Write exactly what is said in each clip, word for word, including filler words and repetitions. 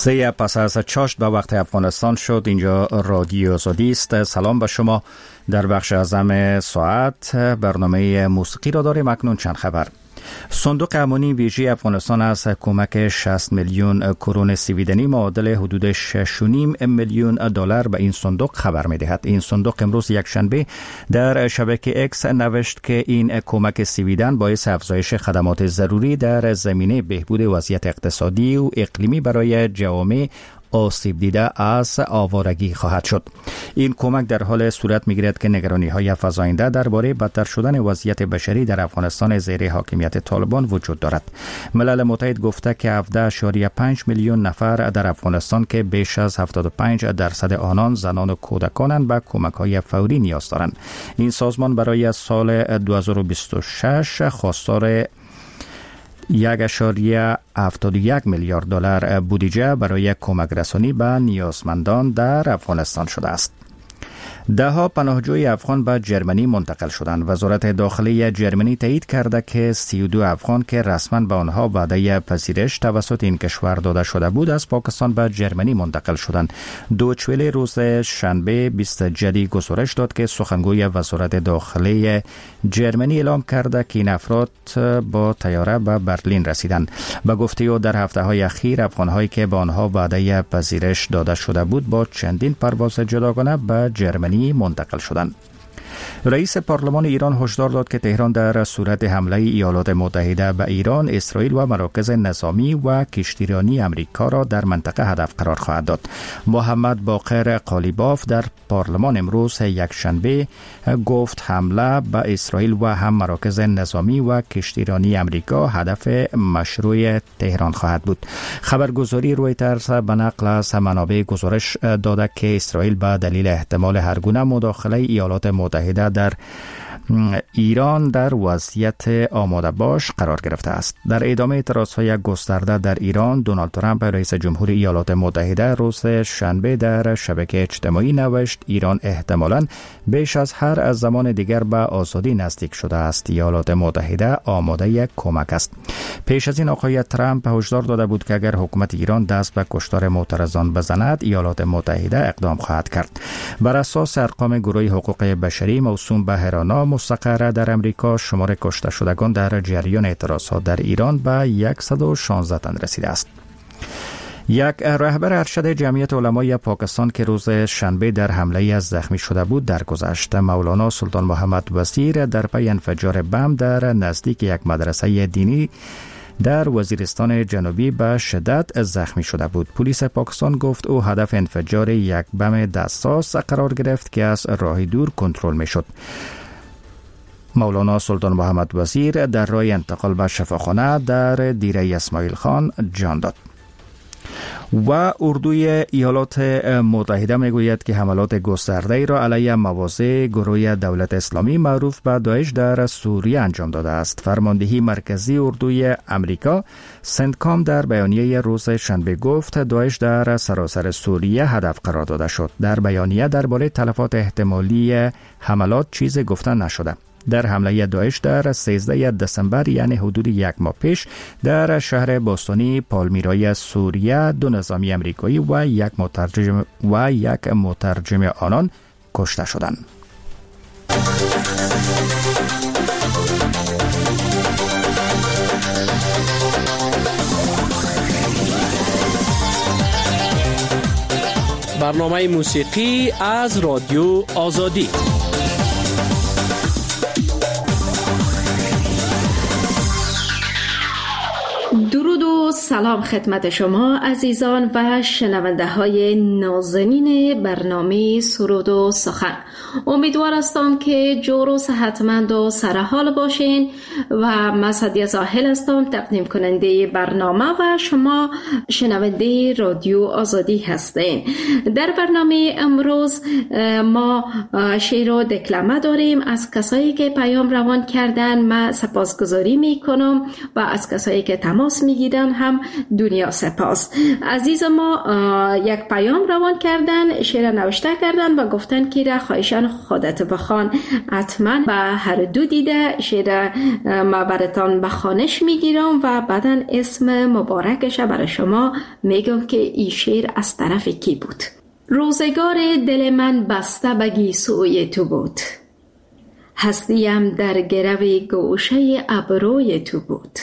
سه پس از چاشت به وقت افغانستان شد. اینجا رادیو آزادی است. سلام به شما. در بخش اعظم ساعت برنامه موسیقی را داریم. اکنون چند خبر. صندوق امنی ویژه افغانستان از کمک شصت میلیون کرون سویدنی معادل حدود شش و نیم میلیون دلار به این صندوق خبر می‌دهد. این صندوق امروز یک شنبه در شبکه اکس نوشت که این کمک سویدن باعث افزایش خدمات ضروری در زمینه بهبود وضعیت اقتصادی و اقلیمی برای جوامع آسیب دیده از آوارگی خواهد شد. این کمک در حال صورت می‌گیرد که نگرانی‌های فزاینده درباره بدتر شدن وضعیت بشری در افغانستان زیر حاکمیت طالبان وجود دارد. ملل متحد گفته که هفده و پنج میلیون نفر در افغانستان که بیش از هفتاد و پنج درصد آنان زنان و کودکانند به کمک‌های فوری نیاز دارند. این سازمان برای سال دو هزار و بیست و شش خواستار یک اشاریه هفتاد و یک میلیارد دلار بودجه برای کمک رسانی به نیازمندان در افغانستان شده است. ده ها پناهجوی افغان به جرمنی منتقل شدند. وزارت داخلی جرمنی تایید کرده که سی و دو افغان که رسما به آنها وعده پذیرش توسط این کشور داده شده بود از پاکستان به جرمنی منتقل شدند. دویچه وله روز شنبه بیست جدی گزارش داد که سخنگوی وزارت داخلی جرمنی اعلام کرده که این افراد با طیاره به برلین رسیدند. به گفته او در هفته های اخیر افغان هایی که به آنها وعده پذیرش داده شده بود با چندین پرواز جداگانه به جرمنی منتقل شدند. رئیس پارلمان ایران هشدار داد که تهران در صورت حمله ایالات متحده به ایران، اسرائیل و مراکز نظامی و کشتیرانی امریکا را در منطقه هدف قرار خواهد داد. محمد باقر قالیباف در پارلمان امروز یک شنبه گفت حمله به اسرائیل و هم مراکز نظامی و کشتیرانی امریکا هدف مشروع تهران خواهد بود. خبرگزاری رویترز به نقل از منابع گزارش داده که اسرائیل به دلیل احتمال هرگونه مداخله ایالات متحده در ایران در وضعیت آماده باش قرار گرفته است. در ادامه اعتراضهای گسترده در ایران، دونالد ترامپ رئیس جمهور ایالات متحده روز شنبه در شبکه اجتماعی نوشت ایران احتمالاً بیش از هر از زمان دیگر به آزادی نزدیک شده است. ایالات متحده آماده یک کمک است. پیش از این آقای ترامپ هشدار داده بود که اگر حکومت ایران دست به کشتار معترضان بزند، ایالات متحده اقدام خواهد کرد. بر اساس ارقام گروه حقوق بشری موسوم به هرانا مستقر در امریکا، شمار کشته شدگان در جریان اعتراضات در ایران به صد و شانزده تن رسیده است. یک رهبر ارشد جمعیت علمای پاکستان که روز شنبه در حمله از زخمی شده بود درگذشت. مولانا سلطان محمد وزیر در پی انفجار بم در نزدیک یک مدرسه دینی در وزیرستان جنوبی به شدت زخمی شده بود. پلیس پاکستان گفت او هدف انفجار یک بم دستساز قرار گرفت که از راه دور کنترل می شد. مولانا سلطان محمد وزیر در راه انتقال به شفاخانه در دیره اسماعیل خان جان داد. و اردوی ایالات متحده میگوید که حملات گسترده‌ای را علیه مواضع گروه دولت اسلامی معروف به داعش در سوریه انجام داده است. فرماندهی مرکزی اردوی امریکا سنتکام در بیانیه روز شنبه گفت داعش در سراسر سوریه هدف قرار داده شد. در بیانیه درباره تلفات احتمالی حملات چیزی گفته نشده. در حمله داعش در سیزده دسامبر یعنی حدود یک ماه پیش در شهر باستانی پالمیرای سوریه دو نظامی امریکایی و یک مترجم و یک مترجم آنان کشته شدند. برنامه موسیقی از رادیو آزادی. درود و سلام خدمت شما عزیزان و شنونده های نازنین برنامه سرود و سخن. امیدوار هستم که جور و صحتمند و سرحال باشین و من سعدیه زاهل هستم، تقدیم کننده برنامه و شما شنونده رادیو آزادی هستین. در برنامه امروز ما شعر و دکلمه داریم از کسایی که پیام روان کردن. من سپاسگزاری میکنم و از کسایی که تماس میگیرن هم دنیا سپاس. عزیز ما یک پیام روان کردن، شعر نوشته کردن و گفتن که را خواهشان لطفاً خودت بخوان. حتما به هر دو دیده شعر ما براتان به خوانش میگیرم و بعدا اسم مبارکش برای شما میگم که این شعر از طرف کی بود. روزگار دل من بسته به گیسوی تو بود، هستیم در گرو گوشه ابروی تو بود.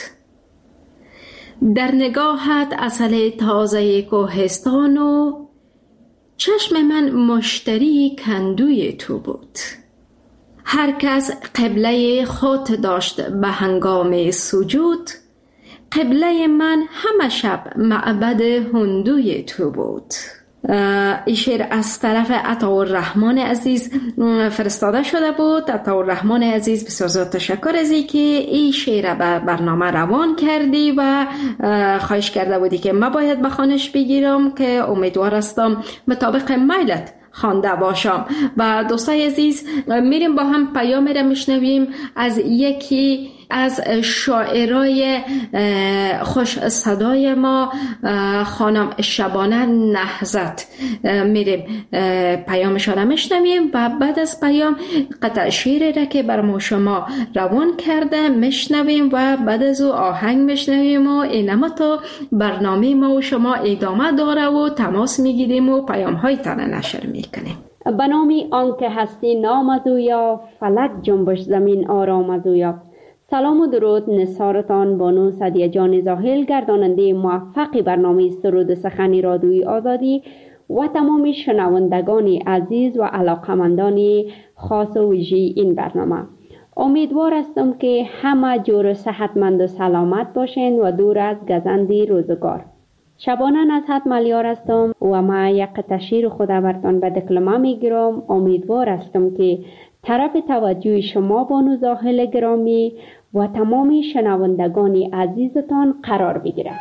در نگاهت عسل تازه کوهستان و چشم من مشتری کندوی تو بود. هر کس قبله خود داشت به هنگام سجود، قبله من همه شب معبد هندوی تو بود. این شعر از طرف عطاالرحمن عزیز فرستاده شده بود. عطاالرحمن عزیز بسیار زیاد تشکر از این که این شعر به برنامه روان کردی و خواهش کرده بودی که ما باید بخوانش بگیرم که امیدوار هستم مطابق میلت خوانده باشم. و دوستای عزیز میریم با هم پیام را میشنویم از یکی از شاعرای خوش صدای ما، خانم شبانه نهضت. میریم پیامشان را میشنویم و بعد از پیام قطع شعری را که بر ما شما روان کرده میشنویم و بعد از او آهنگ میشنویم و اینما تا برنامه ما و شما ادامه داره و تماس میگیریم و پیام های تانه نشر میکنیم. به نامی آنکه هستی نام از اویا، فلک جنبش زمین آرام از اویا. سلام و درود نثارتان بانو سعدیه جان زاهل، گرداننده موفق برنامه سرود سخن رادیوی آزادی و تمام شنوندگان عزیز و علاقمندان خاص و ویژه این برنامه. امیدوار هستم که همه جور صحتمند و سلامت باشین و دور از گزند روزگار. شبانه نصحت ملیار هستم و ما یک تشیر خود برتان به دکلمه میگیرم. امیدوار هستم که طرف توجه شما بانو زاهل گرامی و تمام شنوندگان عزیزتان قرار بگیرد.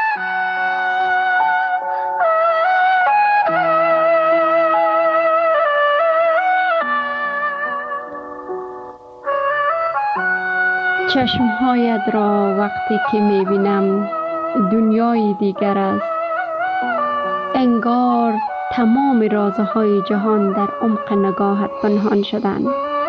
چشمهایت را وقتی که میبینم دنیای دیگر است، انگار تمام رازهای جهان در عمق نگاهت پنهان شدند.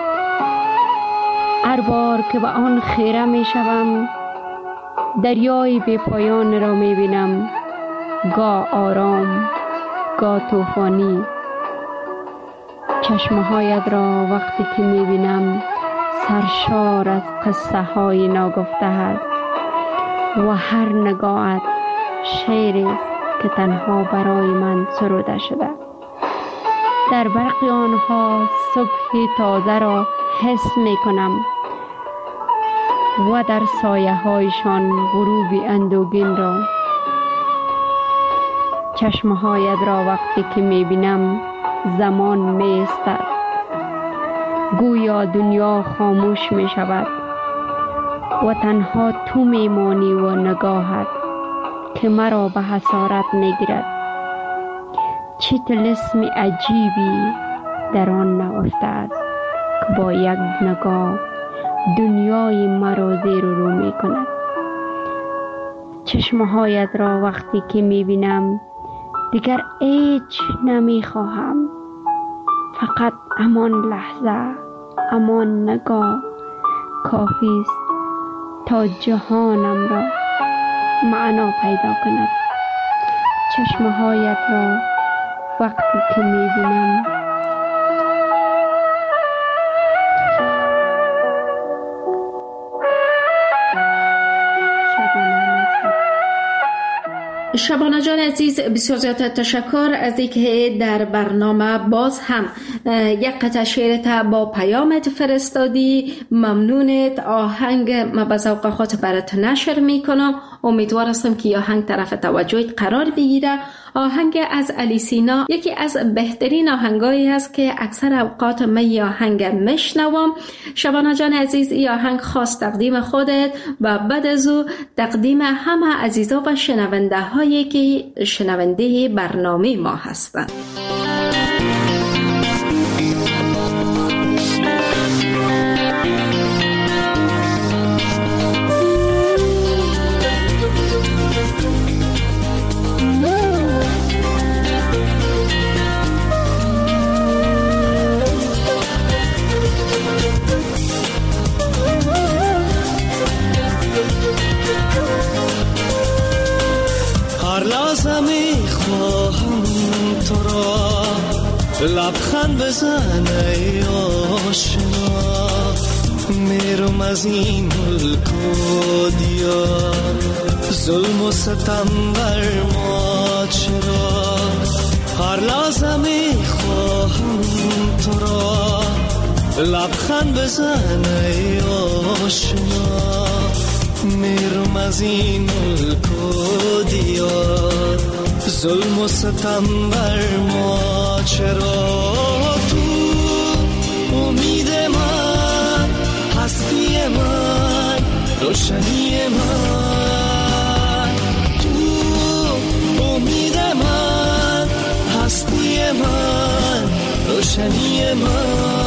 هر بار که به آن خیره می شوم دریای بی پایان را می بینم، گاه آرام گاه طوفانی. چشمهایت را وقتی که می بینم سرشار از قصه های ناگفته است و هر نگاهت شعری که تنها برای من سروده شده. در برق آنها صبح تازه را حس می کنم و در سایه هایشان غروب اندوگین را. چشمهایت را وقتی که می بینم زمان می استد، گویا دنیا خاموش می شود و تنها تو می مانی و نگاهت که مرا به حسارت می گیرد. چه طلسم عجیبی در آن نهفته است که با یک نگاه دنیای مرا زیر و رو می کند. چشمهایت را وقتی که می بینم دیگر هیچ نمی خواهم، فقط همان لحظه، همان نگاه کافی است تا جهانم را معنا پیدا کند. چشمهایت را وقتی که می بینم شبانه جان عزیز، بسیار زیاد تشکر از اینکه در برنامه باز هم یک قطعه شعرت با پیامت فرستادی. ممنونت. آهنگ ما به ذوق خود برات نشر میکنم. امیدوار هستم که آهنگ طرف توجهت قرار بگیره. آهنگ از علی سینا یکی از بهترین آهنگایی است که اکثر اوقات من این آهنگ میشنوم. شبانه جان عزیز، این آهنگ خاص تقدیم خودت و بعد از او تقدیم همه عزیزا و شنونده هایی که شنونده برنامه ما هستند. لبخند بزن ای آشنا، میرم از این ملک و دیار، ظلم و ستم بر ما چرا، هر لحظه میخواهم تو را، لبخند بزن ای آشنا، میرم از این ملک و دیار، ظلم و ستم بر ما چرا، تو امید من، هستی من، روشنی من، تو امید من، هستی من، روشنی من.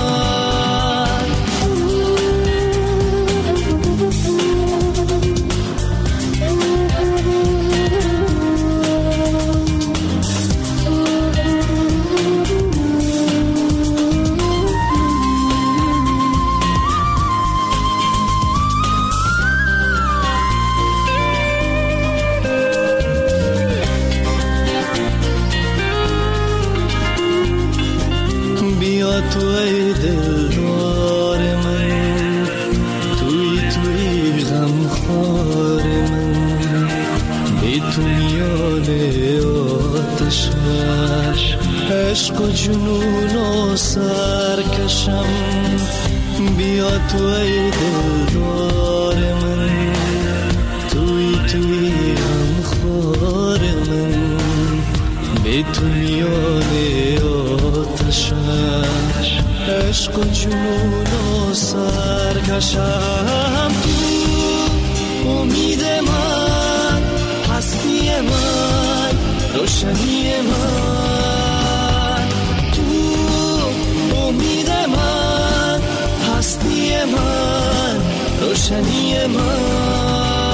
تو ای دلدار من، توی توی غمخوار من، بی تو میان آتش عشق و جنون و سرکشم، بیا تو ای دلدار من، توی توی غمخوار من، بی تو میان آتش عشق و جنون و سرکشم، تو امید من، هستی من، روشنی من، تو امید من، هستی من، روشنی من.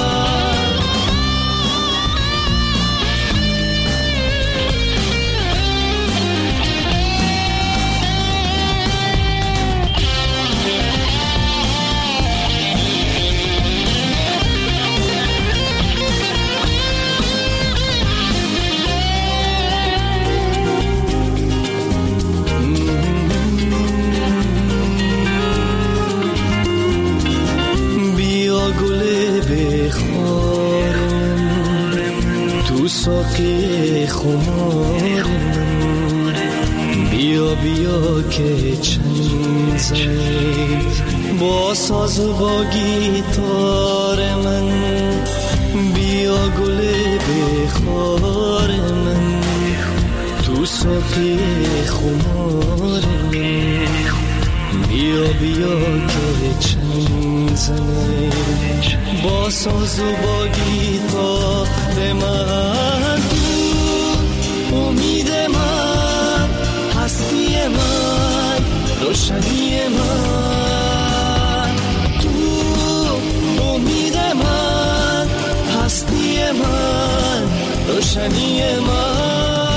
ساقی خمار من، بیا بیا که چنگ زنی با ساز و با گیتار من، بیا گل بخار من، تو ساقی خمار من، بیا بیا که چنگ زنی با ساز و با گیتار من، تو امید من، هستی من، روشنی من، تو امید من، هستی من، روشنی من.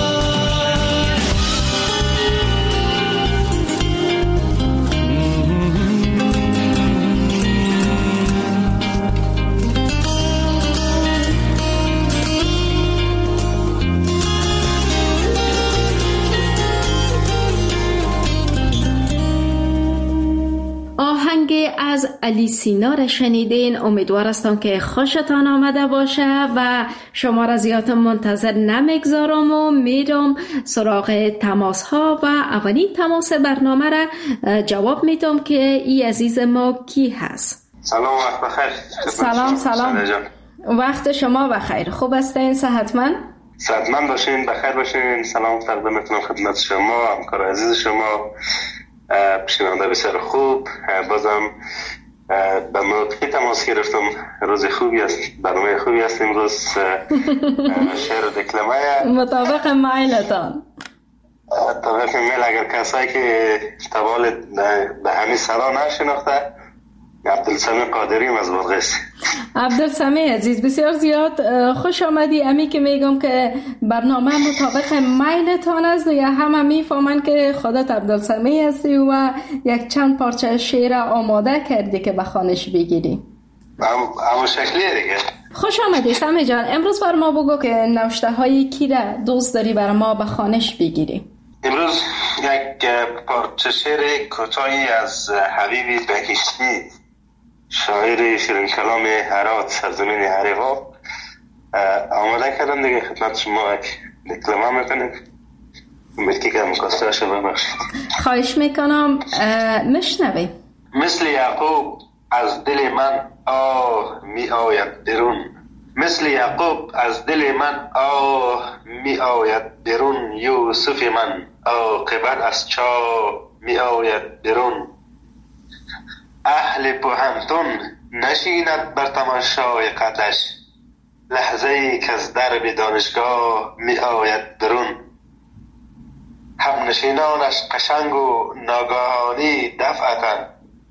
از علی سینا را شنیدین. امیدوار هستم که خوشتان آمده باشه و شما را زیاد منتظر نمیگذارم و میرم سراغ تماس ها و اولین تماس برنامه را جواب میدم که ای عزیز ما کی هست. سلام، وقت بخیر. سلام سلام، وقت شما بخیر. خوب هستین؟ صحتمند؟ صحتمند باشین، بخیر باشین. سلام تقدیم میکنم خدمت شما، همکار عزیز شما، شنونده بسیار خوب. بازم به موقعی تماس گرفتم. روز خوبی است، برنامه خوبی است امروز. شعر و دکلمه مطابق میلتان، مطابق میل. اگر کسایی که طوال به همین سرا نشناخته، عبدالسمی قادریم از بلغیس. عبدالسمی عزیز، بسیار زیاد خوش آمدی. امی که میگم که برنامه مطابق میلتان است یا همه میفهمن که خودت عبدالسمی هستی و یک چند پارچه شعر آماده کردی که به خوانش بگیری. همون شکلیه دیگه. خوش آمدی سمی جان. امروز بر ما بگو که نوشته های کی را دوست داری بر ما به خوانش بگیری؟ امروز یک پارچه شعر کوتاهی از حبیب بهشتی، شاعر شیرین کلام هرات، سرزمین هریوا، آماده کردم دیگه خدمت شما یک دکلمه میکنیم. بلکی که مکاسته شو ببخشید. خواهش میکنم مشنویم. مثل یعقوب از دل من آه می آید بیرون، مثل یعقوب از دل من آه می آید بیرون، یوسف من عاقبت از چاه می آید بیرون. اهل بوهمتون نشیند بر تماشای قدش، لحظه ای که از درب دانشگاه می آید بیرون. هم نشینانش قشنگ و ناگهانی دفعتن،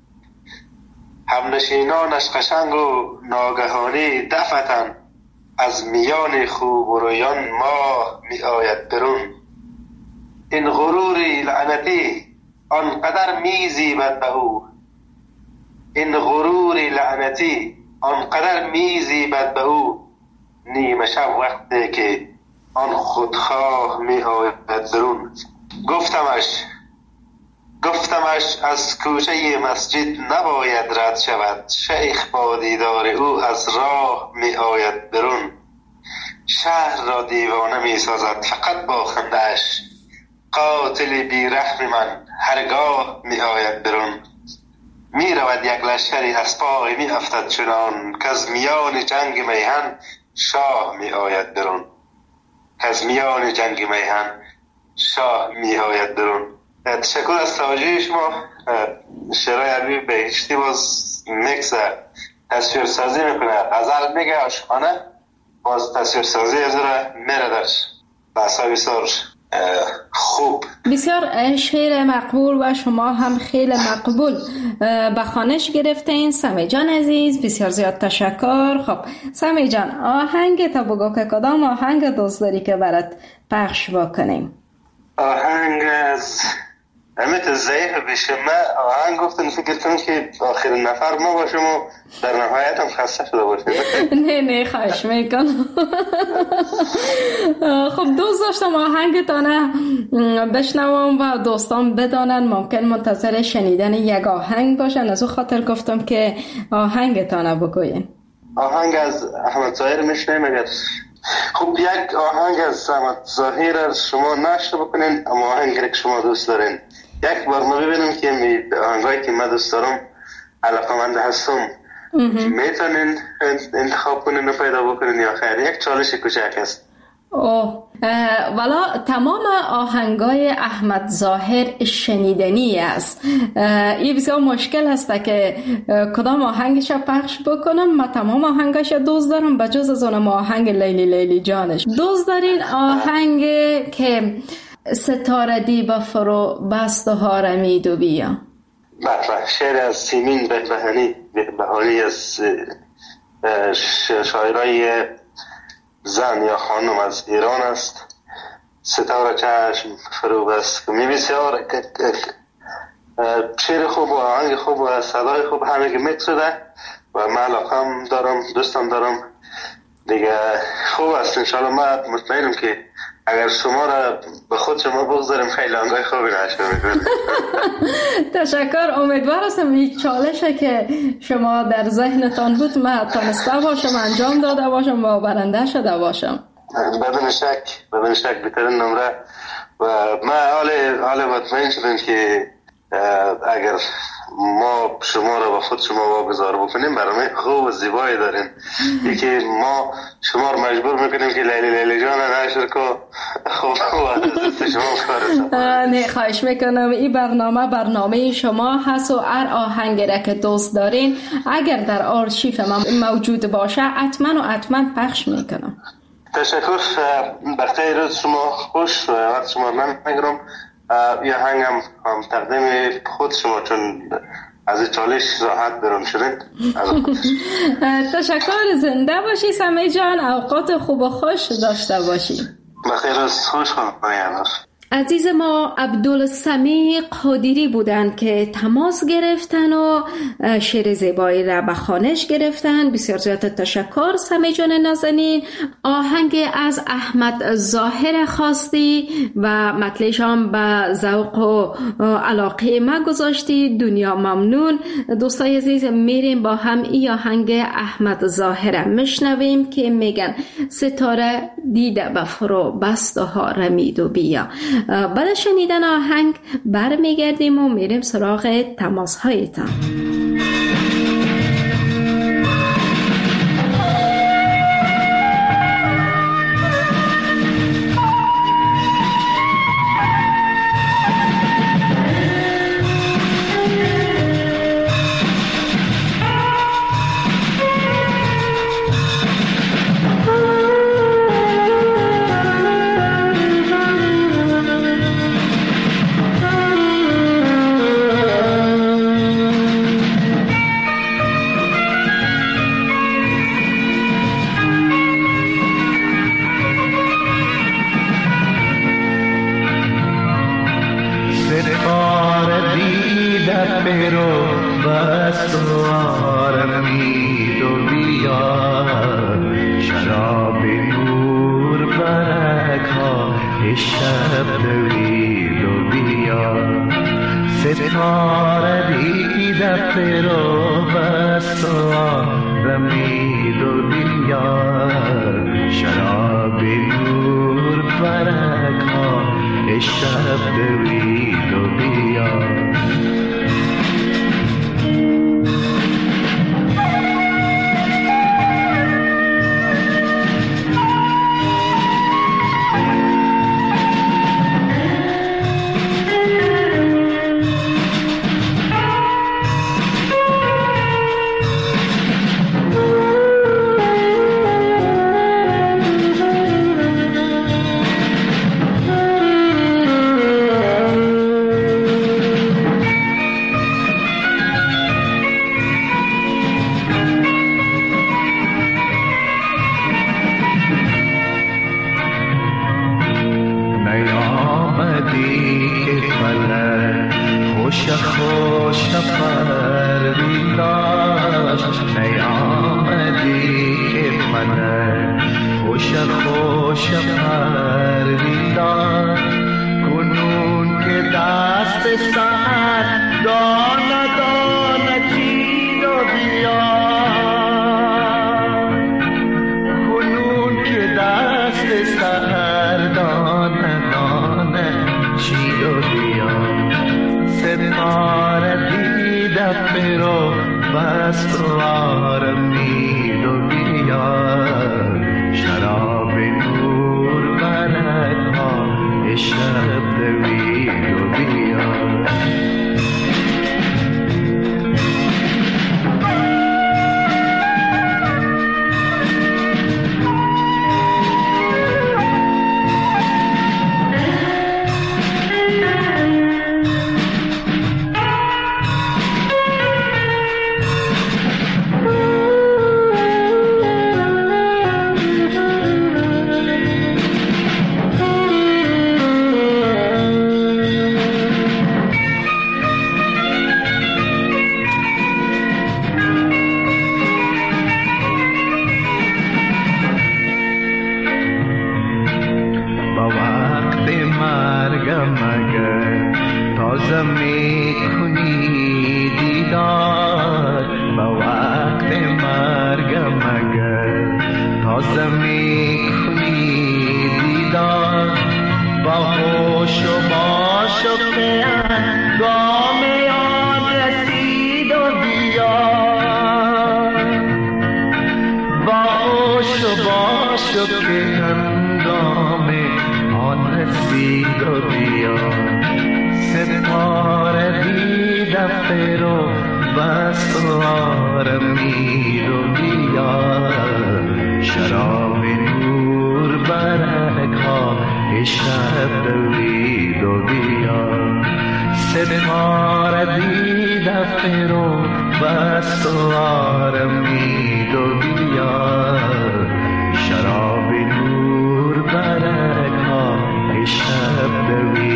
هم نشینانش قشنگ و ناگهانی دفعتن، از میان خوب و رویان ماه می آید برون. این غروری لعنتی آنقدر می زیبد به او، این غروری لعنتی آنقدر می زیبد به او، نیمه شب وقتی که آن خودخواه می آید برون. گفتمش گفتمش از کوچه مسجد نباید رد شود، شیخ با دیدار او از راه می آید برون. شهر را دیوانه می سازد فقط با خنده‌اش، قاتل بی رحم من هرگاه می آید برون. می رود یک لشکری از پای می افتد چنان، که از میان جنگ میهن شاه می آید برون، که از میان جنگ میهن شاه می آید برون. تشکر از توجه شما. شعرهای حبیب بهشتی باز میکس تصویر سازی میکنه، غزل میگه، عاشقانه، باز تصویر سازی از را میره درش. بحثا بسیار خوب، بسیار شعر مقبول و شما هم خیلی مقبول به خوانش گرفتین. سمی جان عزیز بسیار زیاد تشکر. خب سمی جان، آهنگ تا بگو که کدام آهنگ دوست داری که برات پخش بکنیم؟ آهنگ از امیت ضعیف بشه. من آهنگ گفتن فکر کنم که آخرین نفر ما باشم و در نهایت هم خسته شده باشم. نه نه خواهش میکنم. خب دوست داشتم آهنگتانه بشنوم و دوستان بدانن، ممکن منتظر شنیدن یک آهنگ باشن، از او خاطر گفتم که آهنگتانه بگوین. آهنگ از احمد ظاهر میشنیم اگر خب یک آهنگ از احمد ظاهر شما نشته بکنین، اما آهنگی که شما دوست دارین یک بار ما ببینیم که می آهنگایی که من دوست دارم علاقه‌مند هستم میتونین انتخاب کنین و پیدا بکنین یا خیر؟ یک چالش کوچک است. اوه والا تمام آهنگای احمد ظاهر شنیدنی است. این بسیار مشکل است که کدام آهنگش پخش بکنم. من تمام آهنگش دوست دارم بجز از اونم آهنگ لیلی لیلی جانش. دوست دارین آهنگ که ستاره دیبا فرو بست و هارمید و بیا؟ بله، شعر از سیمین بهبهانی بهبهانی از شاعرای زن یا خانم از ایران است. ستاره چشم فرو بست می بسیار شعر خوب و آهنگ خوب و صدای خوب همه که میکس شده و من علاقم دارم، دوستم دارم دیگه. خوب است انشاءالله. من مطمئنم که اگر شما را به خود شما بگذاریم خیلی آنگاه خوبی نشده میکنیم. تشکر. امیدوار هستم این چالشه که شما در ذهنتان بود من تانسته باشم انجام داده باشم و برنده شده باشم. بدون شک بدون شک بهترین نمره و من حال حال مطمئن شدم که اگر ما شما را با خود شما واگذار بکنیم برنامه خوب و زیبایی دارین. یکی ما شما را مجبور میکنیم که لیلی لیلی جان نشر کو خوب و شما کارتون. نه خواهش میکنم. این برنامه برنامه شما هست و هر آهنگی را که دوست دارین اگر در آرشیف من موجود باشه حتما و حتما پخش میکنم. تشکر. بخیر روز شما خوش و وقت شما من میگرم. یه هنگم هم تقدیم خود شما چون از چالش راحت برون شدین. تشکر. زنده باشی سمی جان. اوقات خوب و خوش داشته باشی. بخیر روز خوش خواهد. عزیز ما عبدالسمیع قادری بودند که تماس گرفتن و شعر زیبایی را به خوانش گرفتن. بسیار زیاد تشکر سمیع جان نازنین. آهنگ از احمد ظاهر خواستی و مطلعشان به ذوق و علاقه ما گذاشتی. دنیا ممنون. دوستای عزیز میریم با هم این آهنگ احمد ظاهر میشنویم که میگن ستاره دیده به فرو بست و ها رمید و بیا. بعد شنیدن آهنگ برمیگردیم و میریم سراغ تماس هایتان. شراب نور برکا شب دوی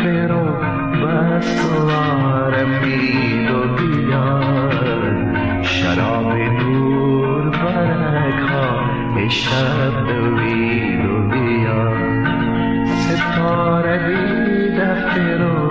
دفتر و بستوار امید و بیار شراب نور برک ها ای شب دوید و بیار ستاره بی دفتر و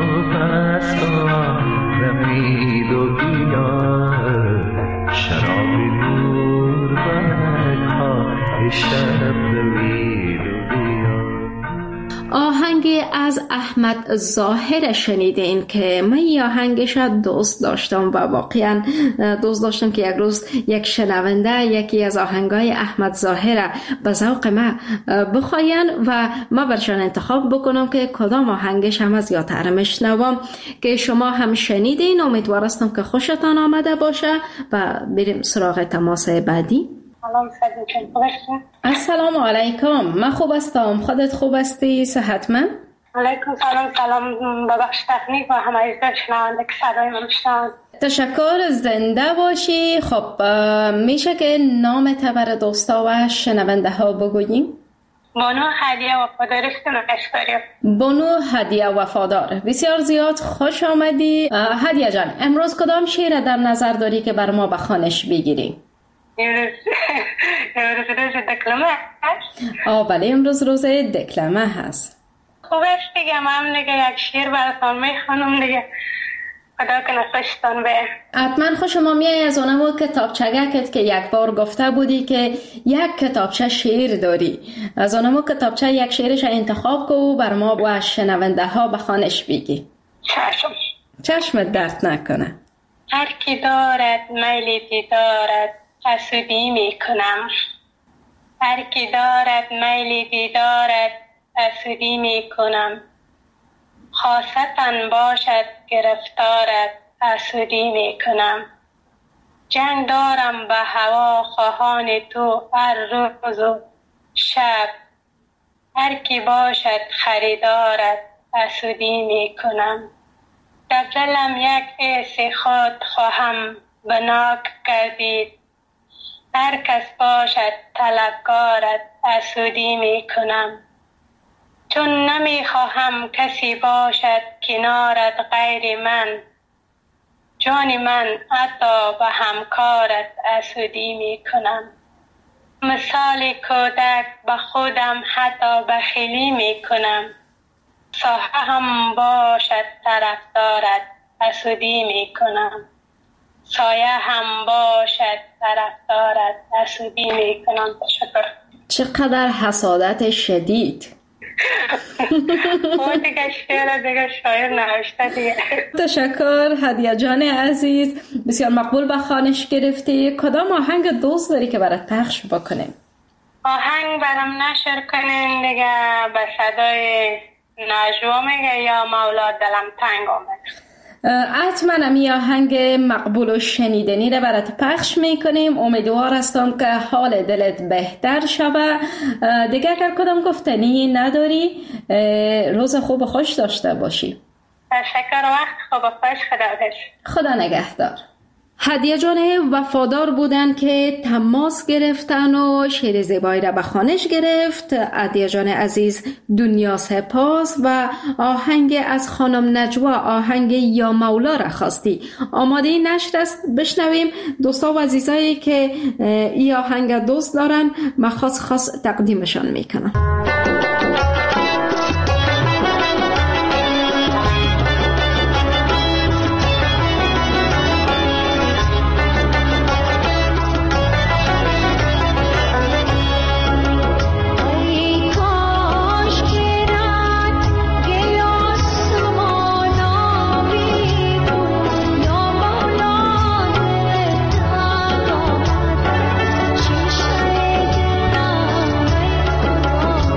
بستوار امید و بیار شراب نور برک ها ای شب دوید و بیار. آهنگ از احمد ظاهر شنیدین که من این آهنگش دوست داشتم و واقعا دوست داشتم که یک روز یک شنونده یکی از آهنگای احمد ظاهر به ذوق من بخواین و من برشان انتخاب بکنم که کدام آهنگش هم از یادتر میشنوم که شما هم شنیدین. امیدوارم که خوشتان آمده باشه و بریم سراغ تماس بعدی. سلام سلام خوبه؟ السلام علیکم. من خوب هستم، خودت خوب هستی؟ صحتمند؟ علیکم سلام سلام. ببخش تکنیک و همه شنونده که صدای من میشنوند. تشکر، زنده باشی. خب میشه که نام تبر دوستا و شنونده ها بگوییم؟ بانو هدیه وفادار است نشکریم. بانو هدیه وفادار، بسیار زیاد خوش آمدی. هدیه جان، امروز کدام شعر در نظر داری که بر ما به خوانش بگیری؟ امروز امروز روز دکلمه هست؟ آه بله، امروز روز دکلمه هست. خوب است دیگه، من دیگه یک شعر براتون میخوانم دیگه، خدا کنه خوشتان به. حتما خوشم میای از اونمو کتابچگکت که یک بار گفته بودی که یک کتابچه شعر داری، از اونمو کتابچه یک شعرش انتخاب کو بر ما و شنونده ها به خوانش بگی. چشم. چشمت درد نکنه. هر کی دارد میل دیدارت حسودی می کنم، هر کی دارد میل دیدارت حسودی می کنم، خاصتاً باشد گرفتارت حسودی می کنم. جنگ دارم به هوا خواهان تو هر روز و شب، هر کی باشد خریدارت حسودی می کنم. در دلم یک حس خود خواهم بناک کردید، هر کس باشد طلبکارت حسودی می کنم. چون نمی خواهم کسی باشد کنارت غیر من، جان من حتی به همکارت حسودی می کنم. مثال کودک به خودم حتی بخیلی می کنم، ساحه هم باشد طرفدارت حسودی می کنم، سایه هم باشد طرفدارت حسودی می کنم. تشکر. چقدر حسادت شدید. خود دیگه شعر دیگه شاعر نوشته دیگه. تشکر هدیه جان عزیز، بسیار مقبول به خوانش گرفتی. کدام آهنگ دوست داری که برات پخش بکنیم؟ آهنگ برام نشر کنین دیگه، به صدای نجوا میگه یا مولا دلم تنگ آمد. حتما می آهنگ مقبول و شنیدنی رو برات پخش میکنیم. امیدوار هستم که حال دلت بهتر شوه. دیگه اگر کدام گفتنی نداری، روز خوب و خوش داشته باشی. تشکر، وقت خوب و خوش. خدا خدا نگهدار. هدیه جان وفادار بودن که تماس گرفتن و شعر زیبایی را به خوانش گرفت. هدیه جان عزیز دنیا سپاس و آهنگ از خانم نجوا، آهنگ یا مولا را خواستی. آماده نشر است، بشنویم. دوستا و عزیزایی که این آهنگ دوست دارن من خاص خاص تقدیمشان میکنم. Oh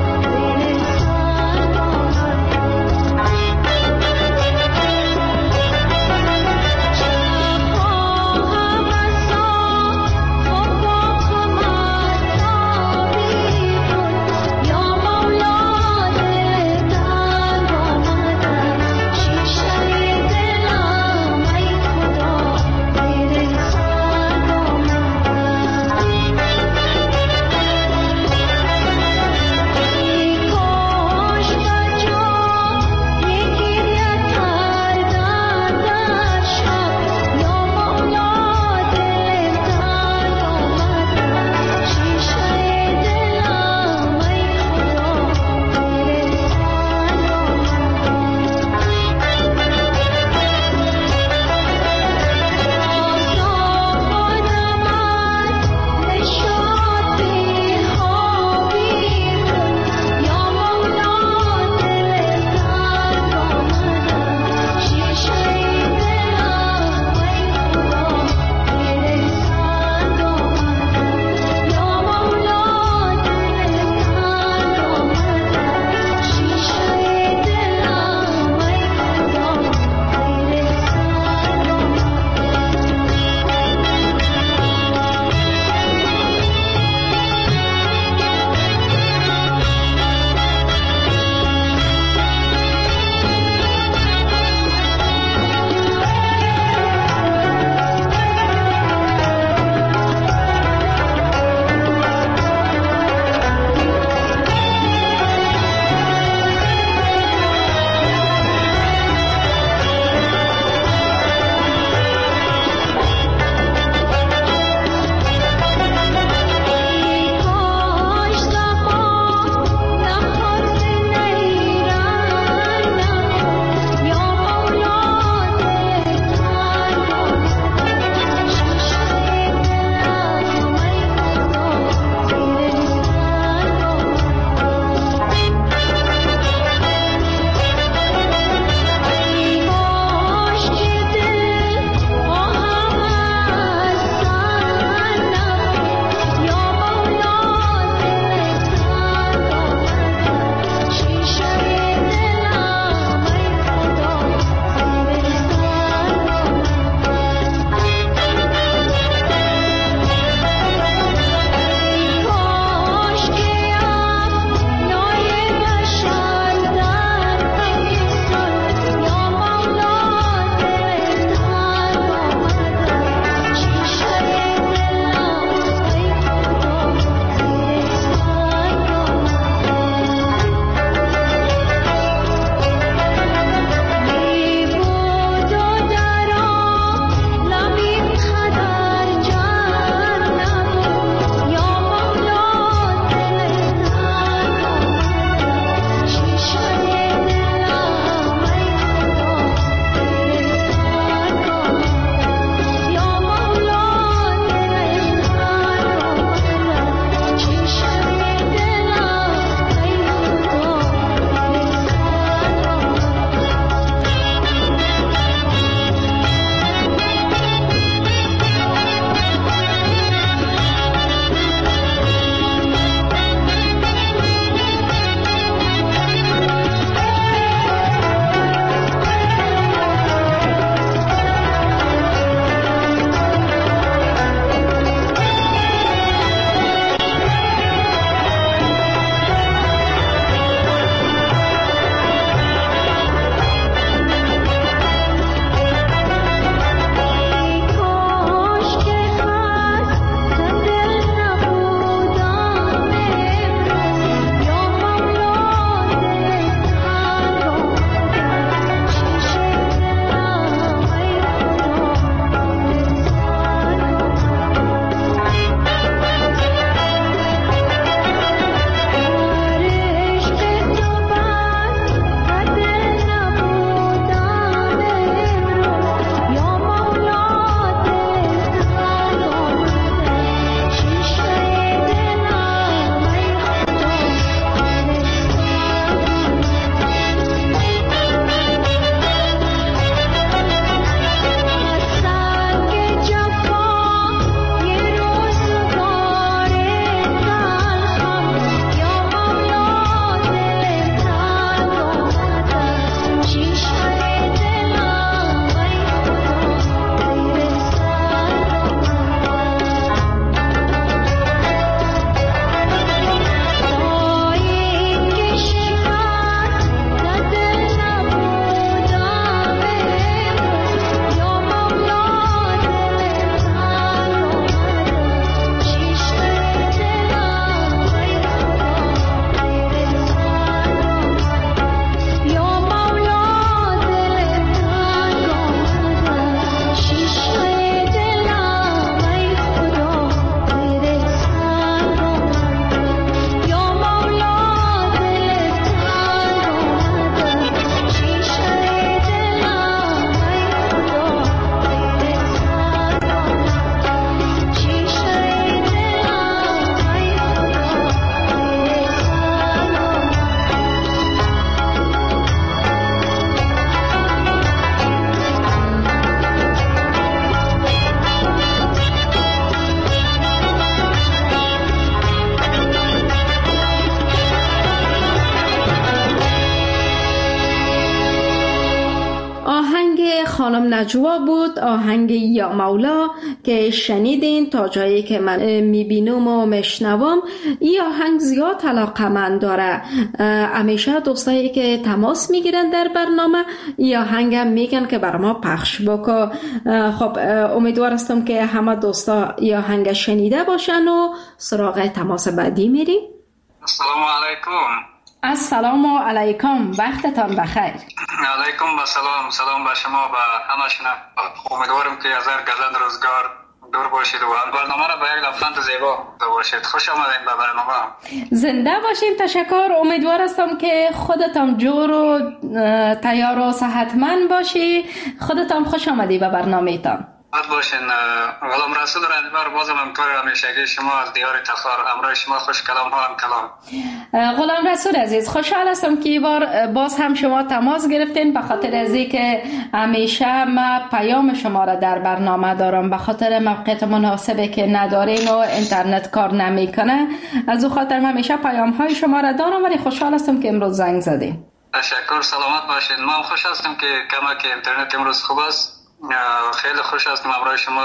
خانم نجوا بود، آهنگ یا مولا که شنیدین. تا جایی که من میبینم و میشنوم این آهنگ زیاد علاقمند داره. همیشه دوستایی که تماس میگیرن در برنامه این آهنگ هم میگن که بر ما پخش بکن. خب امیدوار هستم که همه دوستا این آهنگ شنیده باشن و سراغ تماس بعدی میریم. السلام علیکم. السلام علیکم، وقتتان بخیر. علیکم با سلام. سلام به شما و همه شما. امیدوارم که از هر گزند روزگار دور باشید و برنامه را به یک لبخند زیبا باشید. خوش آمدید به برنامه. زنده باشیم. تشکر. امیدوار هستم که خودتان جور و تیار و صحتمند باشی. خودتان خوش آمدی به برنامه تان. بد باشین. غلام رسول رنجبر بازم همکار همیشگی شما از دیار تخار. همراه شما خوش کلام ها هم کلام. غلام رسول عزیز، خوشحال هستم که این بار باز هم شما تماس گرفتین، به خاطر ازی که همیشه ما پیام شما را در برنامه دارم. به خاطر موقعیت مناسبی که ندارین و اینترنت کار نمیکنه، از او خاطر همیشه پیام های شما را دارم، ولی خوشحال هستم که امروز زنگ زدین. تشکر. سلامت باشین. ما خوش هستم که کمک اینترنت امروز خوب است. خیلی خوش هستم همراه شما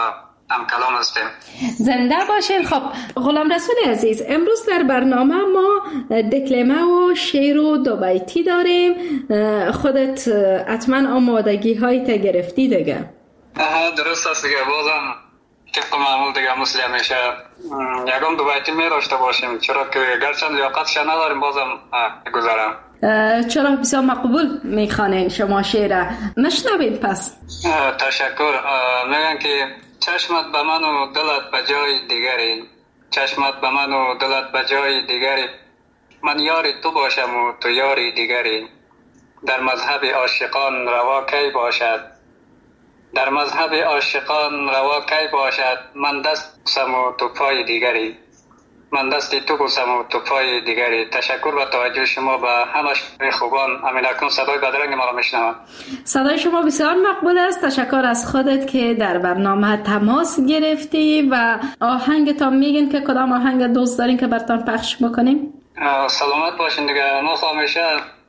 هم کلام هستیم. زنده باشین. خب غلام رسول عزیز، امروز در برنامه ما دکلمه و شعر و دو بیتی داریم. خودت حتما آمادگی هایی تا گرفتی دیگه؟ درست است دیگه. بازم طبق معمول دیگه مثل همیشه یکم دو بیتی می داشته باشیم، چرا که گرچند لیاقتش نداریم بازم گذارم. چرا بسیار مقبول میخوانین شما شعر. مشنوید پس. تشکر. میگن که چشمت به من و دلت به جای دیگری، چشمت به من و دلت به جای دیگری، من یاری تو باشم و تو یاری دیگری، در مذهب عاشقان روا کی باشد، در مذهب عاشقان روا کی باشد، من دست بوسم و تو پای دیگری، من دستی تو بوسم و تو پای دیگری. تشکر و توجه شما به همه خوبان. امین اکنون صدای بدرنگ ما را میشنوم. صدای شما بسیار مقبول است. تشکر از خودت که در برنامه تماس گرفتی و آهنگتان میگین که کدام آهنگ دوست دارین که براتون پخش بکنیم؟ سلامت باشین دیگه. ما همیشه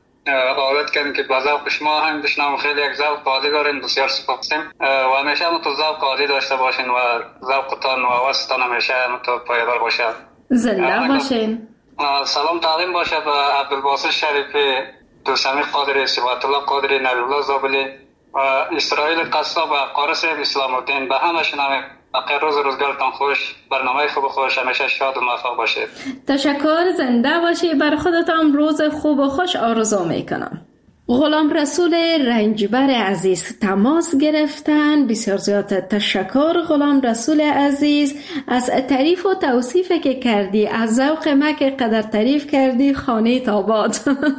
عادت کردیم که با ذوق شما آهنگ بشنویم. خیلی یک ذوق عالی دارین. بسیار سپاسیم و همیشه هم تو ذوق عالی داشته باشین و ذوقتان و حواستان همیشه هم تو پایدار باشه. زنده باشین. سلام تعلیم باشه به عبدالباسط شریفی، دوستمی قادری، صفات الله قادری، نبی الله زابلی و اسرائیل قصاب و قارس اسلام الدین. به همه شنویم. بقیه روز روزگارتان خوش، برنامه خوب خوش، همیشه شاد و موفق باشید. تشکر. زنده باشید. بر خودتان روز خوب و خوش آرزو میکنم. غلام رسول رنجبر عزیز تماس گرفتن. بسیار زیاد تشکر غلام رسول عزیز از تعریف و توصیف که کردی، از ذوق ما که قدر تعریف کردی خانه تاباد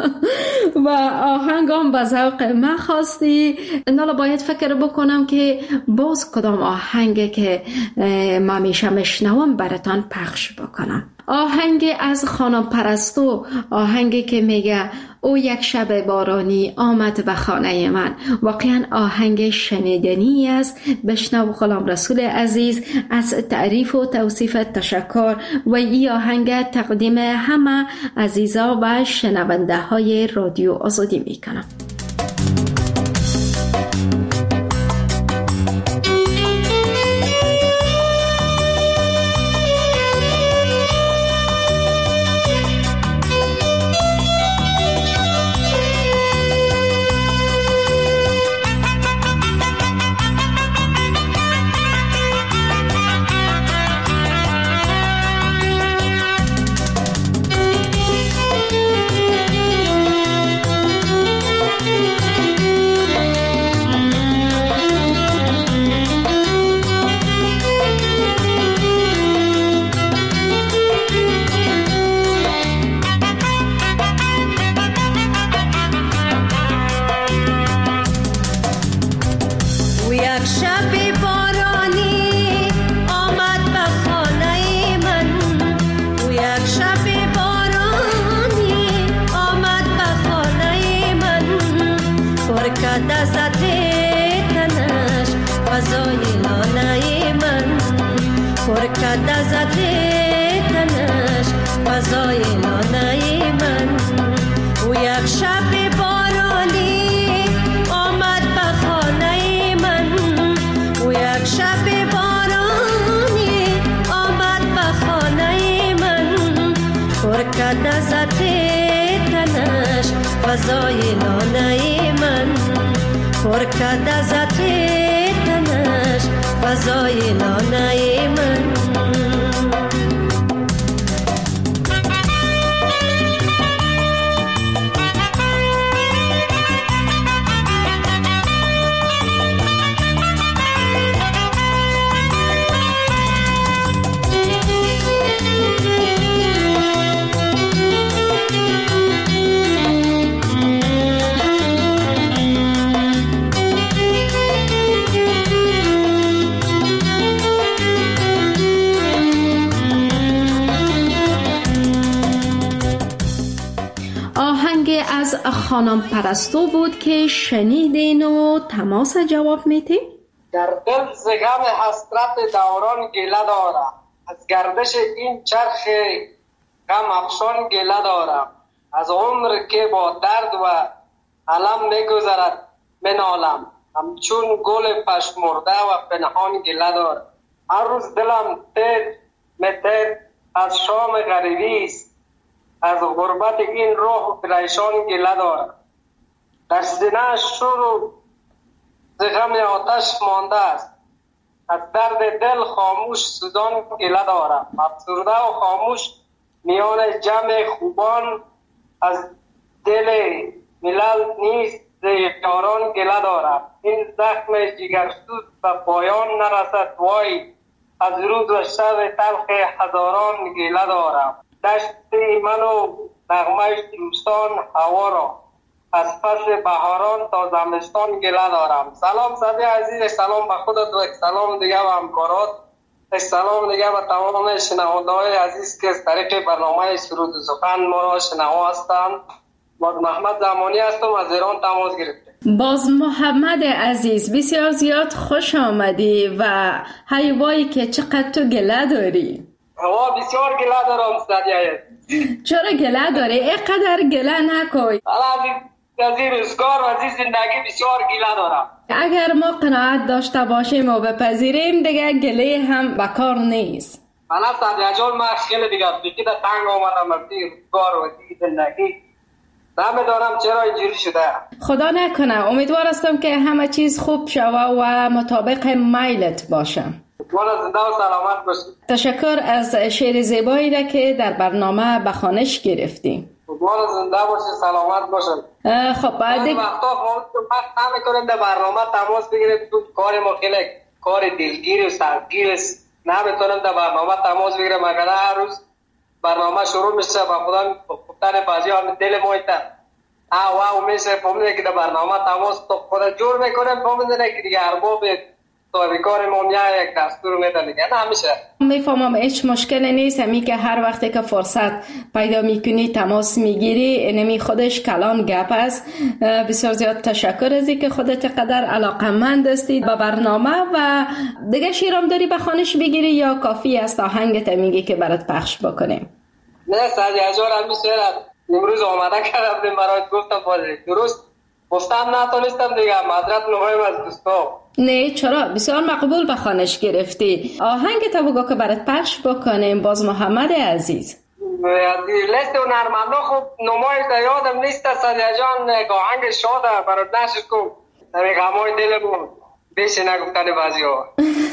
و آهنگام به ذوق ما خواستی. نالا باید فکر بکنم که باز کدام آهنگ که ما میشه مشنوم براتان پخش بکنم. آهنگ از خانم پرستو، آهنگی که میگه او یک شب بارانی آمد به خانه من. واقعا آهنگ شنیدنی است. بشنو غلام رسول عزیز. از تعریف و توصیف تشکر و این آهنگ تقدیم همه عزیزا و شنونده های رادیو آزادی میکنم. شب بارانی آمد به خانه فضای لانه من پر کرد از عطر تنش فضای لانه من. از خانم پرستو بود که شنیدین و تماس جواب میتیم. در دل ز غم حسرت دوران گله دارم، از گردش این چرخ غم افشان گله دارم، از عمر که با درد و علم میگذرد منالم، همچون گل پشمرده و پنهان گله دارم. هر روز دلم تیر متر از شام غریبی است، از غربت این روح پریشان گله دارم. در سینه شور ز غم آتش مانده است، از درد دل خاموش سوزان گله دارم. افسرده و خاموش میان جمع خوبان، از دل ملل نیست ز یاران گله دارم. این زخم جگرسوز به پایان نرسد وای، از روز و شب تلخ هزاران گله دارم. دشت من و نغمه دوستان هوا را، از پس بهاران تا زمستان گله دارم. سلام صدی عزیز، سلام به خودت و سلام دیگه به همکارات، سلام دیگه به تمام شنونده‌های عزیز که از طریق برنامه سرود و سخن ما را شنوا هستند. محمد زمانی هستم، از ایران تماس گرفتم. باز محمد عزیز بسیار زیاد خوش آمدی و هیوایی که چقدر تو گله داری. هوا بسیار گله دارم صدیه. چرا گله داری؟ اینقدر گله نکن. از این روزگار و از این زندگی بسیار گله دارم. اگر ما قناعت داشته باشیم و بپذیریم دیگه گله هم بکار نیست. من صدیه جان من خیلی دیگه بکی در تنگ آمدم از این روزگار و از این زندگی. نمیدانم چرا اینجوری شده. خدا نکنه، امیدوار هستم که همه چیز خوب شوه و مطابق میلت باشه. والا زنده و سلامت باشی. تشکر از شعر زیبایی را که در برنامه به خوانش گرفتی. والا زنده باشی، سلامت باشی. خب بعد وقتا ما نمی‌کنیم در برنامه تماس بگیریم، تو کار ما خیلی کار دلگیر و سختگیر است، نمیتونیم در برنامه تماس بگیریم. اگر هر روز برنامه شروع میشه با خدا گفتن بازی هم دل ما ایت آوا و میشه فهمیده که در برنامه تماس تو خدا جور میکنیم، فهمیده که دیگه ارباب تابیکار ما میاد یک دستور میده دیگه نمیشه. میفهمم هیچ مشکلی نیست، همین که هر وقتی که فرصت پیدا میکنی تماس میگیری، اینمی خودش کلام گپ است. بسیار زیاد تشکر از اینکه خودت قدر علاقمند هستی به برنامه. و دیگه شیرام داری به خوانش بگیری یا کافی است آهنگت میگی که برات پخش بکنیم؟ نه صدی هزار هم میشه. امروز آمده کردم برات گفتم بازی درست گفتم نتونستم دیگه، معذرت میخوایم از دوستا. نه چرا، بسیار مقبول به خوانش گرفتی. آهنگ تا بگو که برات پخش بکنیم. باز محمد عزیز لیست و نرمنده خوب نمایش در یادم نیست. صدیه جان آهنگ شاده برات نشد کن نمی غمای دل بود بیشی نگفتن بازی ها.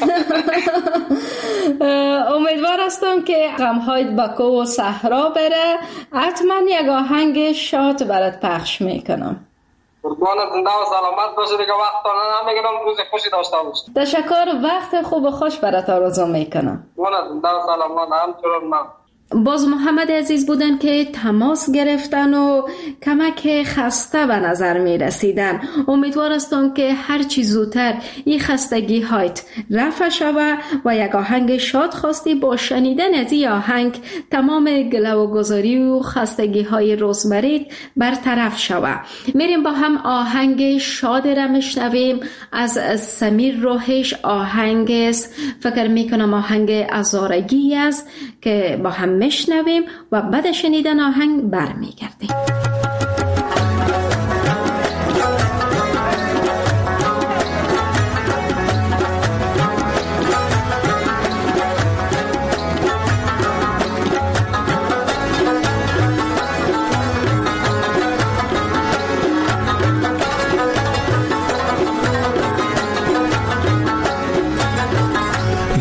امیدوار هستم که غمهایت با کو و صحرا بره. حتما یک آهنگ شاد برات پخش میکنم. قربان زنده و سلامت باشه دیگه. وقت نه نمیگم، روز خوشی داشته باش. تشکر، وقت خوب و خوش برات آرزو میکنم. قربان زنده و سلامت. همچنان من. باز محمد عزیز بودن که تماس گرفتن و کمک خسته به نظر می رسیدن. امیدوار هستم که هر چی زودتر این خستگی هایت رفع شوه و یک آهنگ شاد خواستی با شنیدن از این آهنگ تمام گله و گذاری و خستگی های روزمریت برطرف شوه. میریم با هم آهنگ شاد را میشنویم از سمیر روحش. آهنگ است، فکر میکنم آهنگ ازارگی است که با هم میشنویم و بعد شنیدن آهنگ برمیگردیم.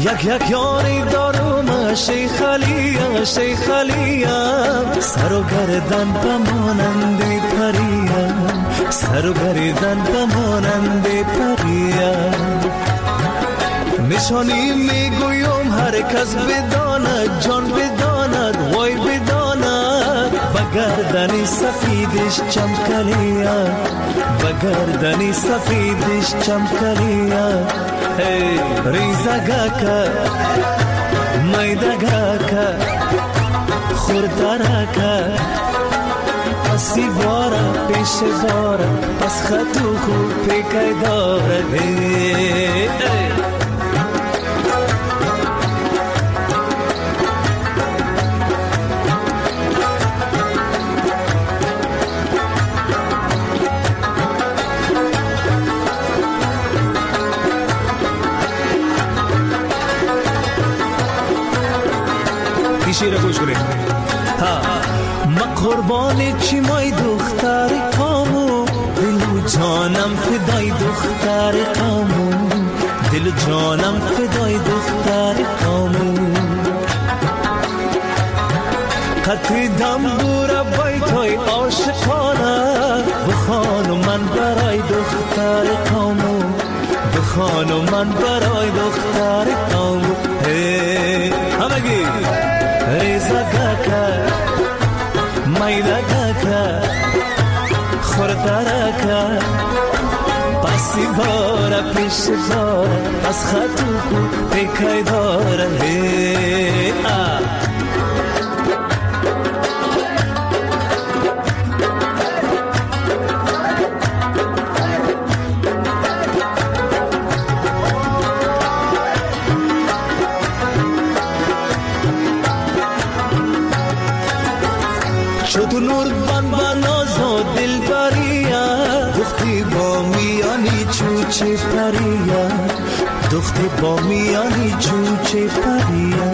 یک یک یاری دارم شیخ علیم شیخ علیم سر و گردن بمانند پریم سر و گردن بمانند پریم نشانی میگویم هر کس بداند جان بداند وای بداند بگردن سفیدش چمکلیم بگردن سفیدش چمکلیم hey ریزگاکا میدگاکا خوردارکا پسی بارا پیش بارا پس خطو خوب پیکای داره hey hey شیر گوش کنید ها ما قربان چی مای دختر کامو دل جانم فدای دختر کامو دل جانم فدای دختر کامو قطیدم دور بیتای عاشقانه بخوان من برای دختر کامو بخوان من برای دختر کامو هی همگی ریزگاکا میدگاکا خوردارکا پسی بارا پیش بارا از خطو کو پیکای داره هی آ تو نور بان باناز و دل بریا دختی با میانی چوچه پریا دختی با میانی چوچه پریا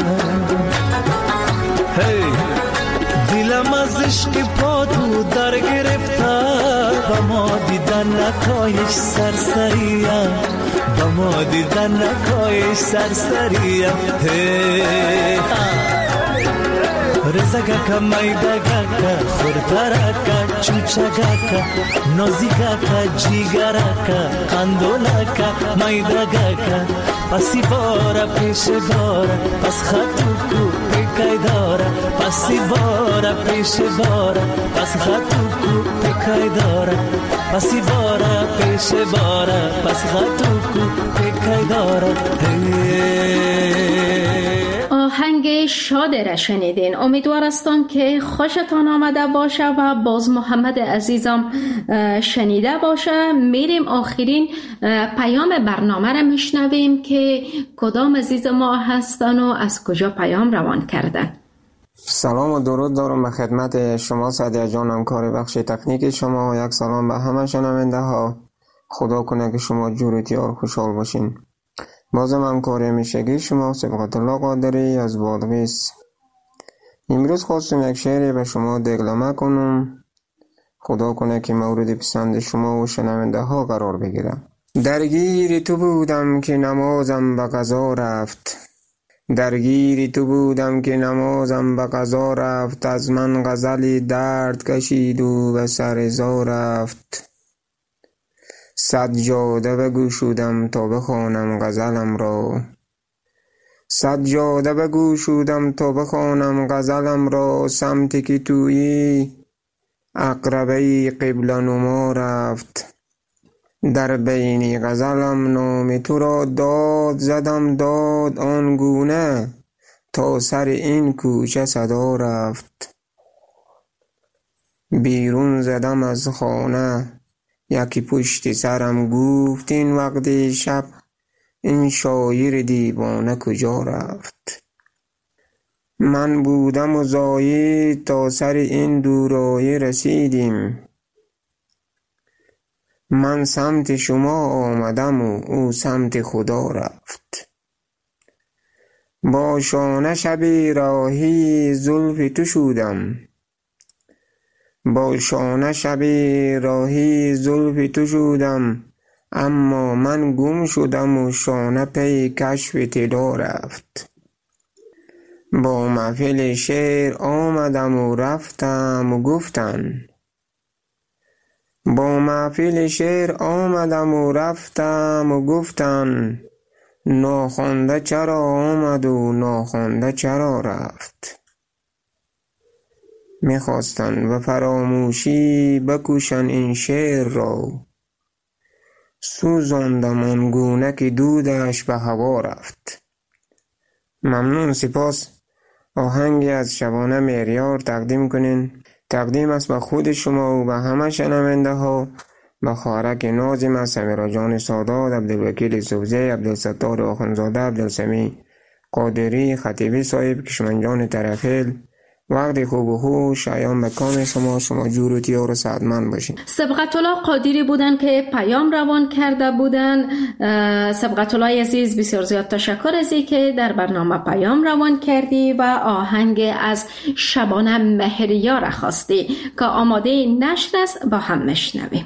هی دلم از عشق پا تو در گرفته با ما دیدن نکایش سرسریا با ما دیدن نکایش سرسریا هی رزگاکا میدگاکا خوردارکا چوچگاکا نازیگاکا جیگراکا قندولاکا میدگاکا پسی بارا پیش بارا پس خطو کو پیکای دارا پسی بارا پیش بارا پس خطو کو پیکای دارا پسی بارا پیش بارا پس خطو کو پیکای دارا آهنگ شاده را شنیدین. امیدوار هستم که خوشتان آمده باشه و باز محمد عزیزم شنیده باشه. میریم آخرین پیام برنامه را میشنویم که کدام عزیز ما هستن و از کجا پیام روان کردن. سلام و درود دارم به خدمت شما سعدیه جان، همکار بخش تکنیک شما. یک سلام به همه شنونده ها. خدا کنه که شما جور و تیار خوشحال باشین. بازم همکار همیشگی شما سبقت الله قادری از بادغیس. امروز خواستم یک شعر به شما دگلمه کنم. خدا کنه که مورد پسند شما و شنونده ها قرار بگیره. درگیر تو بودم که نمازم به قضا رفت، درگیر تو بودم که نمازم به قضا رفت، از من غزلی درد کشید و به سر زا رفت. صد جاده بگشودم تا بخوانم غزلم را، صد جاده بگشودم تا بخوانم غزلم را، سمتی که تویی عقربه قبله نما رفت. در بین غزلم نام تو را داد زدم داد آنگونه تا سر این کوچه صدا رفت. بیرون زدم از خانه یکی پشت سرم گفت این وقت شب این شاعر دیوانه کجا رفت. من بودم و زاید تا سر این دورایه رسیدیم، من سمت شما آمدم و او سمت خدا رفت. با شانه شب راهی زلف تو شدم، با شانه شب راهی زلف تو شدم، اما من گم شدم و شانه پی کشف طلا رفت. با محفل شعر آمدم و رفتم و گفتن با محفل شعر آمدم و رفتم و گفتن ناخوانده چرا آمد و ناخوانده چرا رفت. میخواستن و فراموشی بکشن این شعر را، سوزاندم آنگونه که دودش به هوا رفت. ممنون، سپاس. آهنگی از شبانه مهریار تقدیم کنین. تقدیم است به خود شما و به همه شنونده ها، به خواهرک نازم سمیرا جان سادات، عبدالوکیل سوزی، عبدالستار آخوندزاده، عبدالسمی قادری خطیبی صاحب، کشمنجان طرفیل. وقتی خوب و خوش ایام به کام شما، شما جور و تیار و سعدمند باشین. سبقت الله قادری بودن که پیام روان کرده بودن. سبقت الله عزیز بسیار زیاد تشکر از این که در برنامه پیام روان کردی و آهنگ از شبانه مهریار خواستی که آماده نشر است، با هم مشنویم.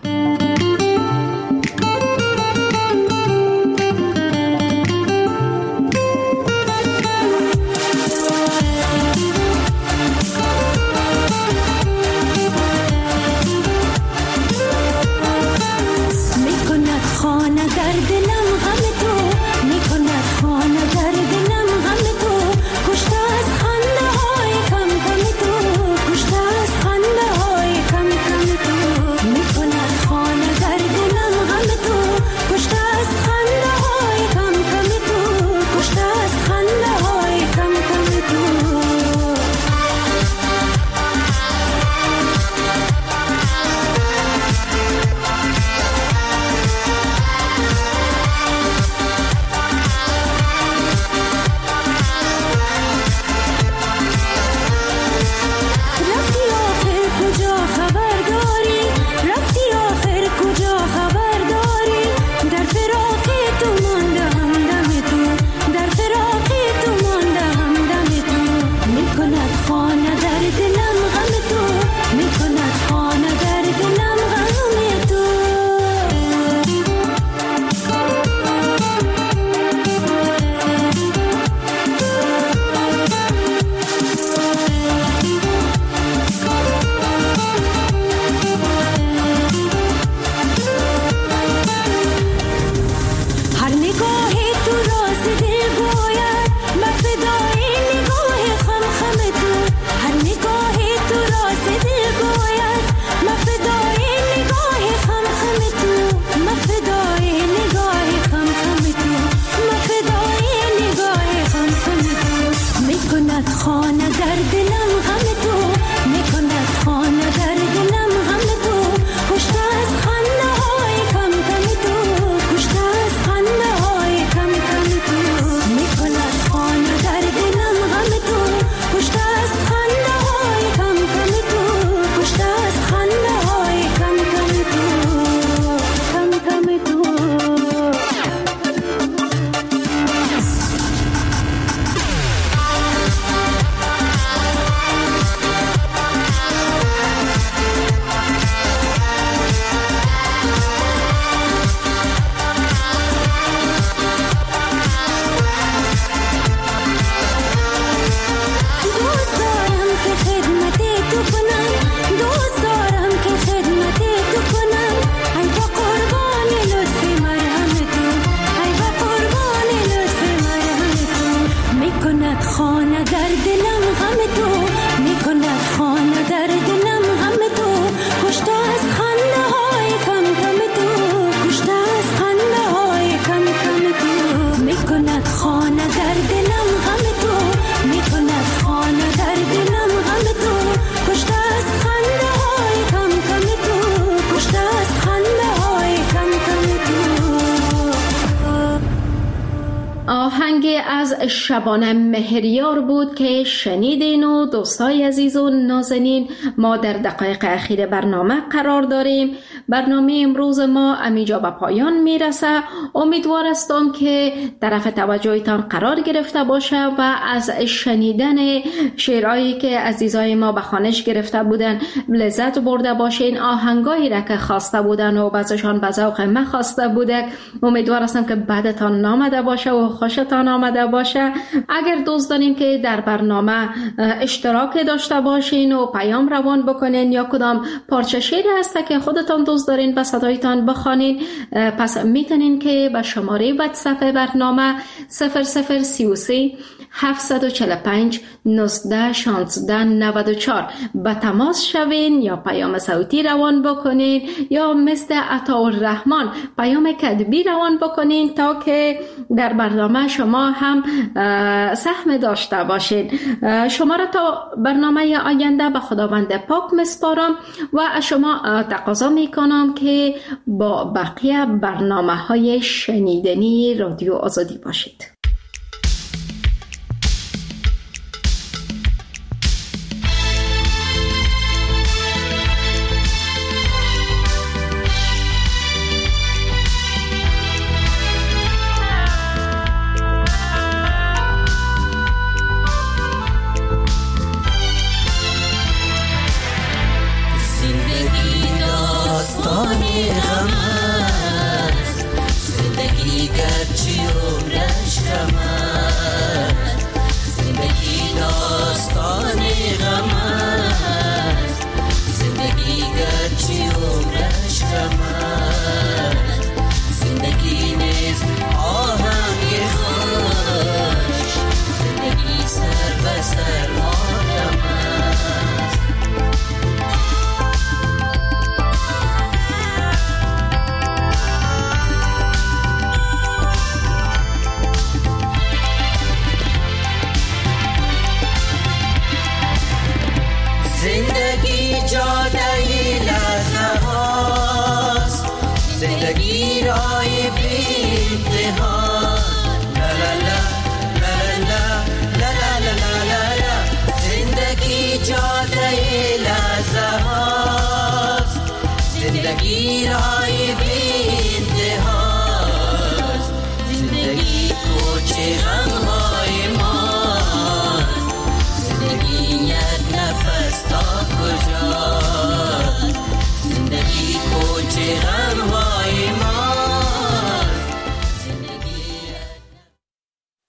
آهنگ از شبانه مهریار بود که شنیدین و دوستای عزیز و نازنین ما در دقایق اخیر برنامه قرار داریم. برنامه امروز ما امیجا به پایان میرسه. امیدوار هستم که طرف توجهتان قرار گرفته باشه و از شنیدن شعرهایی که عزیزای ما به خوانش گرفته بودن لذت برده باشین. آهنگایی را که خواسته بودن و بعضشان به ذوق من خواسته بوده، امیدوار هستم که بعدتان نامده باشه و خوشتان آمده باشه. اگر دوست دارین که در برنامه اشتراک داشته باشین و پیام روان بکنین یا کدام پارچه شعری هسته که خودتان دوست دارین به صدایتان بخوانین، پس میتونین که به شماره واتساپ برنامه صفر صفر سی و سه هفتصد و چهل و پنج نوزده شانزده نود و چهار به تماس شوین یا پیام صوتی روان بکنین یا مثل عطاالرحمن پیام کتبی روان بکنین تا که در برنامه شما هم سهم داشته باشین. شما را تا برنامه آینده به خداوند پاک مسپارم و شما تقاضا میکنم که با بقیه برنامه های شنیدنی رادیو آزادی باشید.